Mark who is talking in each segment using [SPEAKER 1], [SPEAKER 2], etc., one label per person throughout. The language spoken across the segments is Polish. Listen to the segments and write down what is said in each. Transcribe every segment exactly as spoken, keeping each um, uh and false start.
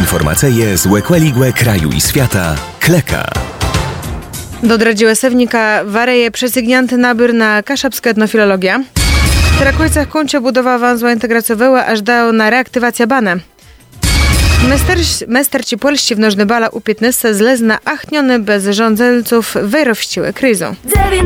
[SPEAKER 1] Informacje z łekłeligłe kraju i świata. Kleka.
[SPEAKER 2] Dodradziła Sewnika wareje przesygnięty nabór na kaszapską etnofilologię. W Terakujcach kończy budowa węzła integracjowego, aż dał na reaktywację bane. Mesterci polści w nożny bala u piętnaście zlezna achniony bez rządzelców wyrowściły kryzą.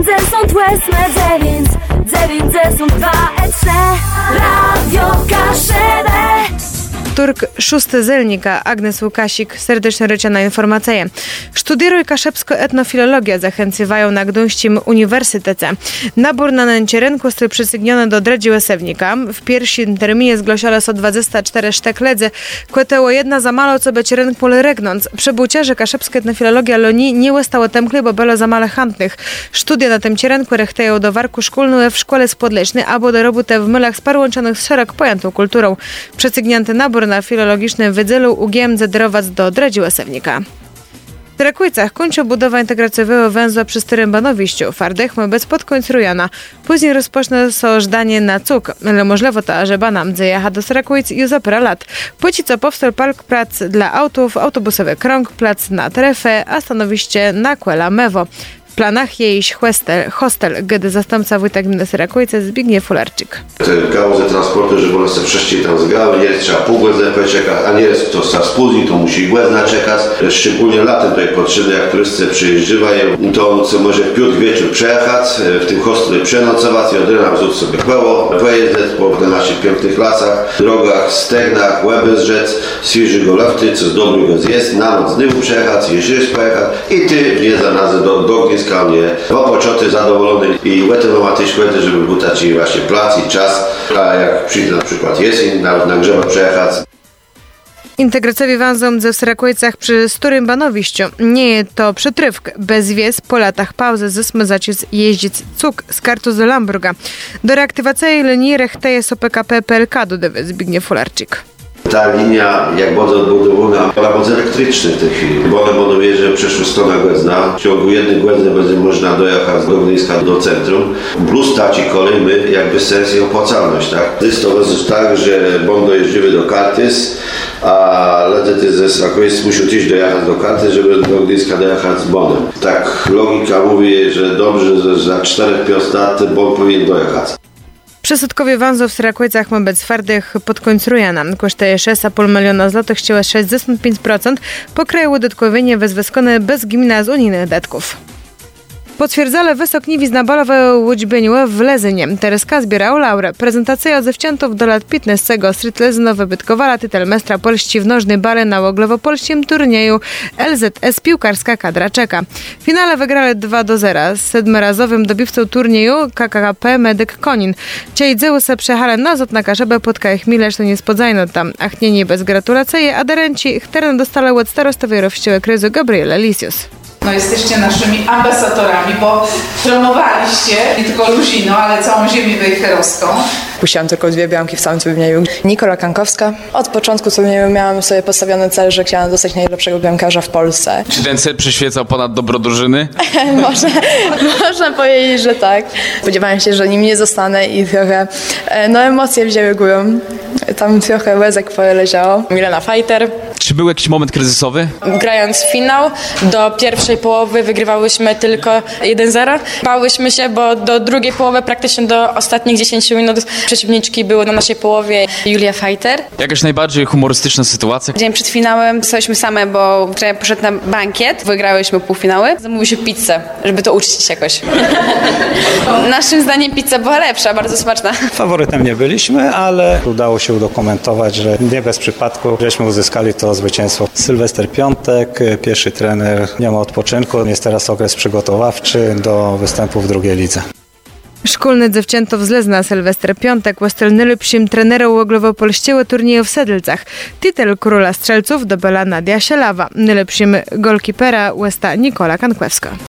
[SPEAKER 2] Turk szósty zelnika Agnes Łukasik serdecznie rycia na informacje. Studieruj kaszepsko etnofilologię zachęcają na Gdańskim Uniwersytecie. Nabór na nęcie rynku jest przysygniony do Dredziła Sewnika. W pierwszym terminie zgłosiło so dwadzieścia cztery sztek ledzy. Kłeteło jedna za mało, co być rynek pole regnąc. Przebucie, że kaszepska etnofilologia loni nie ustało temkli, bo było za mało chętnych. Studia na tym rynku rechteją do warku szkolnego w szkole spodlecznej albo do roboty w mylach sparłączonych z szerok pojętą kulturą. Przesygnięty nabór na filologicznym wydzielu U G M zedrować do Dredziła Sewnika. W Terakujcach kończy budowa integracyjnego węzła przy Starym Banowiściu. Fardechmy bez podkońcrujana. Później rozpocznie so żdanie na cuk. Ale możliwe to, że banam zajecha do Terakujc już za parę lat. Póki co powstał park prac dla autów, autobusowy krąg, plac na Trefę, a stanowiście na Kuela Mewo. W planach jest hostel, hostel gdy zastępca wójta gminy Terakujce Zbigniew Fularczyk.
[SPEAKER 3] Te gałązy transportu, żeby one sobie wcześniej tam zgały, nie trzeba pół godziny czekać, a nie jest to za spóźni, to musi godzina czekać. Szczególnie latem tutaj potrzebne, jak turysty przyjeżdżają, to co może w piątek wieczór przejechać, w tym hostelu przenocować i od rana wzór sobie peło, pojeździć po naszych pięknych lasach, drogach, stegnach, łeby zrzec, świeży golewty, co z dobrego jest, na noc dniu przejechać, jeździć pojechać i ty nie za nas do, do ogniska mnie opoczoty, zadowolony i łety matyś łety, żeby był taki właśnie plac i czas, a jak przyjdzie na przykład jesień, nawet na grzewa przejechać.
[SPEAKER 2] Integracyjny węzłem ze Terakujcach przy Starym Banowiściu. Nie jest to przytrywk. Bez wiez po latach pauzy zysmy zacis jeździć cuk z kartu z Lamburga. Do reaktywacji linii rechteje so P K P P L K dodaje Zbigniew Fularczyk.
[SPEAKER 3] Ta linia, jak bardzo odbudowana, ona będzie elektryczna w tej chwili, bo one buduje, że przeszło sto na godzina. W ciągu jednej godziny będzie można dojechać do Gdańska do centrum. Plus taci kolejny jakby sens i opłacalność, tak? Jest to tak, że bon dojeździły do Kartys, a ledzy ze Terakujc muszą też dojechać do Kartys, żeby do Gdańska dojechać z bonem. Tak logika mówi, że dobrze, że za cztery pięć lat bon powinien dojechać.
[SPEAKER 2] Przesadkowie węzłów w Terakujcach ma być twardych podkońcrujana. Kosztuje sześć i pół miliona złotych, chciała sześćdziesiąt pięć procent pokraju udatkowienie wezwyskone bez gmina z unijnych datków. Potwierdzale wysokniwiz na balowe łućbieniu w Lezynie. Tereska zbierał laurę. Prezentacja dziewczętów do lat piętnastego Street Lezyno wybytkowała tytel mestra Polści w nożnej bale na łoglowo-polskim turnieju L Z S Piłkarska Kadra czeka. W finale wygrali dwa do zera z siedmiorazowym dobywcą turnieju K K P Medyk Konin. Ciej dzieło se przejechali nazad na Karzebę pod Kajchmilesz, to nie spodzajno tam. Achnieni bez gratulacji, a darenci teren dostali od starostowej rowściły kryzu Gabriela Lisius.
[SPEAKER 4] No jesteście naszymi ambasadorami, bo promowaliście nie tylko Luzino, ale całą ziemię wejherowską.
[SPEAKER 5] Puściłam tylko dwie bramki w całym turnieju. Nikola Kankowska. Od początku turnieju miałam sobie postawiony cel, że chciałam dostać najlepszego bramkarza w Polsce.
[SPEAKER 6] Czy ten cel przyświecał ponad dobro drużyny?
[SPEAKER 5] można, można powiedzieć, że tak. Spodziewałam się, że nim nie zostanę i trochę no emocje wzięły górą. Tam trochę łezek poleciało. Milena Fajter.
[SPEAKER 6] Czy był jakiś moment kryzysowy?
[SPEAKER 7] Grając finał, do pierwszej połowy wygrywałyśmy tylko jeden zero. Bałyśmy się, bo do drugiej połowy, praktycznie do ostatnich dziesięciu minut przeciwniczki były na naszej połowie. Julia Fajter.
[SPEAKER 6] Jakaś najbardziej humorystyczna sytuacja?
[SPEAKER 8] Dzień przed finałem zostaliśmy same, bo trener poszedł na bankiet, wygrałyśmy półfinały. Zamówiliśmy pizzę, żeby to uczcić jakoś. Naszym zdaniem pizza była lepsza, bardzo smaczna.
[SPEAKER 9] Faworytem nie byliśmy, ale udało się udokumentować, że nie bez przypadku żeśmy uzyskali to zwycięstwo. Sylwester Piątek, pierwszy trener, nie ma odpoczynku, jest teraz okres przygotowawczy do występu w drugiej lidze.
[SPEAKER 2] Szkolny dziewczętów z Lezna Sylwester Piątek został najlepszym trenerem łoglowo-polskiego turnieju w Sedlcach. Tytel króla strzelców dobyła Nadia Sielawa. Najlepszym golkipera jest Nikola Kankłewska.